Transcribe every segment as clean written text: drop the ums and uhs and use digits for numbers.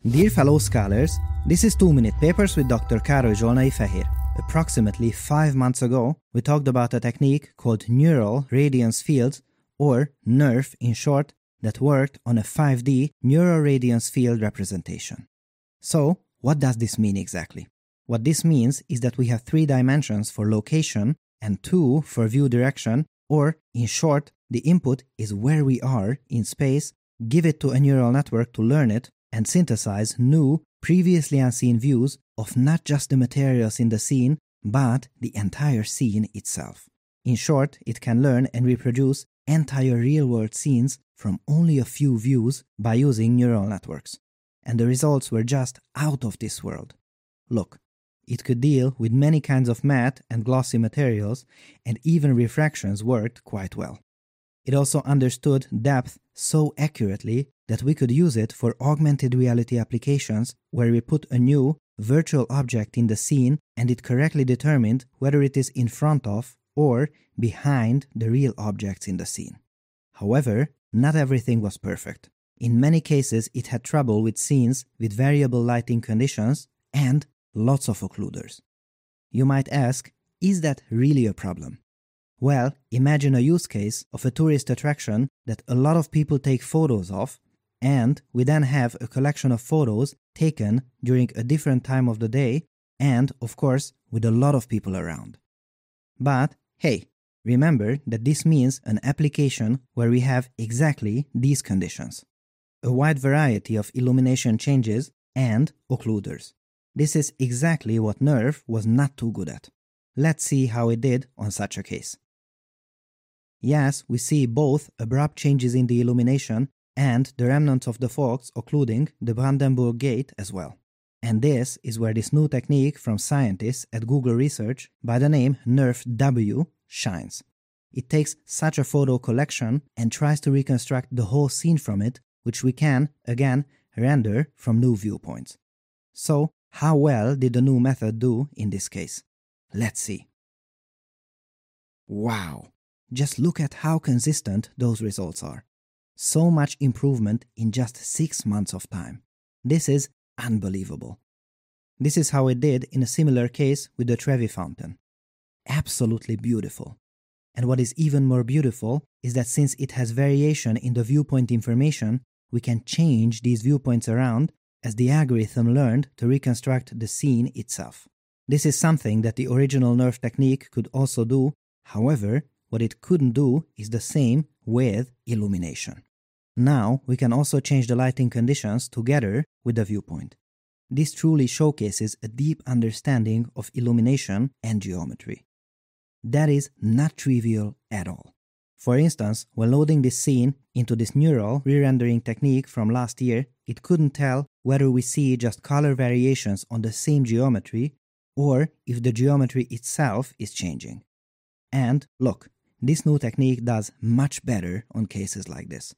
Dear fellow scholars, this is 2-Minute Papers with Dr. Károly Zsolnai Fehér. Approximately 5 months ago, we talked about a technique called Neural Radiance Fields, or NERF in short, that worked on a 5D neural radiance field representation. So, what does this mean exactly? What this means is that we have 3 dimensions for location and 2 for view direction, or in short, the input is where we are in space, give it to a neural network to learn it, and synthesize new, previously unseen views of not just the materials in the scene, but the entire scene itself. In short, it can learn and reproduce entire real-world scenes from only a few views by using neural networks. And the results were just out of this world. Look, it could deal with many kinds of matte and glossy materials, and even refractions worked quite well. It also understood depth so accurately that we could use it for augmented reality applications where we put a new virtual object in the scene and it correctly determined whether it is in front of or behind the real objects in the scene. However, not everything was perfect. In many cases, it had trouble with scenes with variable lighting conditions and lots of occluders. You might ask, is that really a problem? Well, imagine a use case of a tourist attraction that a lot of people take photos of, and we then have a collection of photos taken during a different time of the day and, of course, with a lot of people around. But, hey, remember that this means an application where we have exactly these conditions. A wide variety of illumination changes and occluders. This is exactly what NERF was not too good at. Let's see how it did on such a case. Yes, we see both abrupt changes in the illumination and the remnants of the fogs occluding the Brandenburg Gate as well. And this is where this new technique from scientists at Google Research by the name NERF-W shines. It takes such a photo collection and tries to reconstruct the whole scene from it, which we can, again, render from new viewpoints. So, how well did the new method do in this case? Let's see. Wow! Just look at how consistent those results are. So much improvement in just 6 months of time. This is unbelievable. This is how it did in a similar case with the Trevi Fountain. Absolutely beautiful. And what is even more beautiful is that since it has variation in the viewpoint information, we can change these viewpoints around as the algorithm learned to reconstruct the scene itself. This is something that the original NERF technique could also do. However, what it couldn't do is the same with illumination. Now we can also change the lighting conditions together with the viewpoint. This truly showcases a deep understanding of illumination and geometry. That is not trivial at all. For instance, when loading this scene into this neural re-rendering technique from last year, it couldn't tell whether we see just color variations on the same geometry or if the geometry itself is changing. And look, this new technique does much better on cases like this.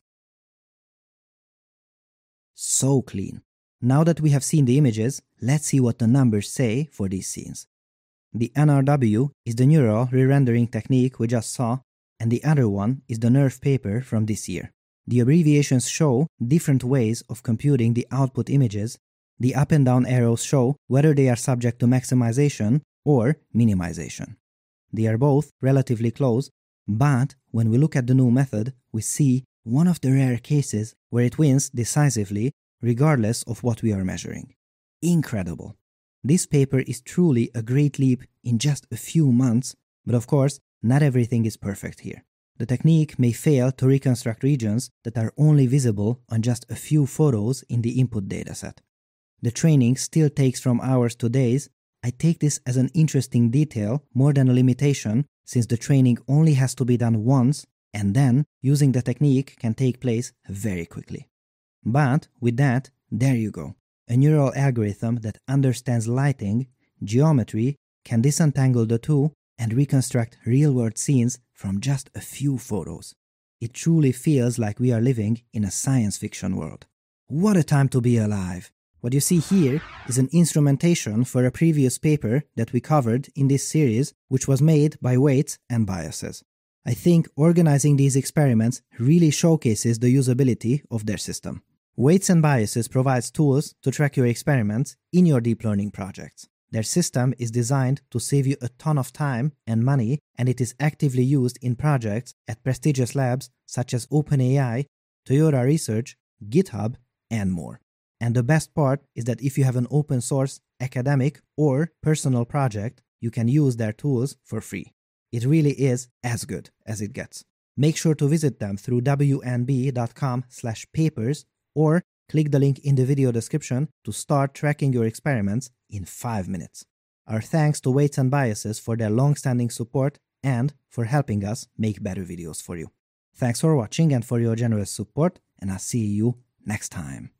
So clean. Now that we have seen the images, let's see what the numbers say for these scenes. The NRW is the neural re-rendering technique we just saw, and the other one is the NERF paper from this year. The abbreviations show different ways of computing the output images. The up and down arrows show whether they are subject to maximization or minimization. They are both relatively close, but when we look at the new method, we see one of the rare cases where it wins decisively regardless of what we are measuring. Incredible! This paper is truly a great leap in just a few months, but of course, not everything is perfect here. The technique may fail to reconstruct regions that are only visible on just a few photos in the input dataset. The training still takes from hours to days. I take this as an interesting detail more than a limitation, since the training only has to be done once, and then using the technique can take place very quickly. But with that, there you go. A neural algorithm that understands lighting, geometry, can disentangle the two and reconstruct real-world scenes from just a few photos. It truly feels like we are living in a science fiction world. What a time to be alive! What you see here is an instrumentation for a previous paper that we covered in this series, which was made by Weights and Biases. I think organizing these experiments really showcases the usability of their system. Weights and Biases provides tools to track your experiments in your deep learning projects. Their system is designed to save you a ton of time and money, and it is actively used in projects at prestigious labs such as OpenAI, Toyota Research, GitHub, and more. And the best part is that if you have an open source, academic, or personal project, you can use their tools for free. It really is as good as it gets. Make sure to visit them through wnb.com/papers or click the link in the video description to start tracking your experiments in 5 minutes. Our thanks to Weights and Biases for their long-standing support and for helping us make better videos for you. Thanks for watching and for your generous support, and I'll see you next time.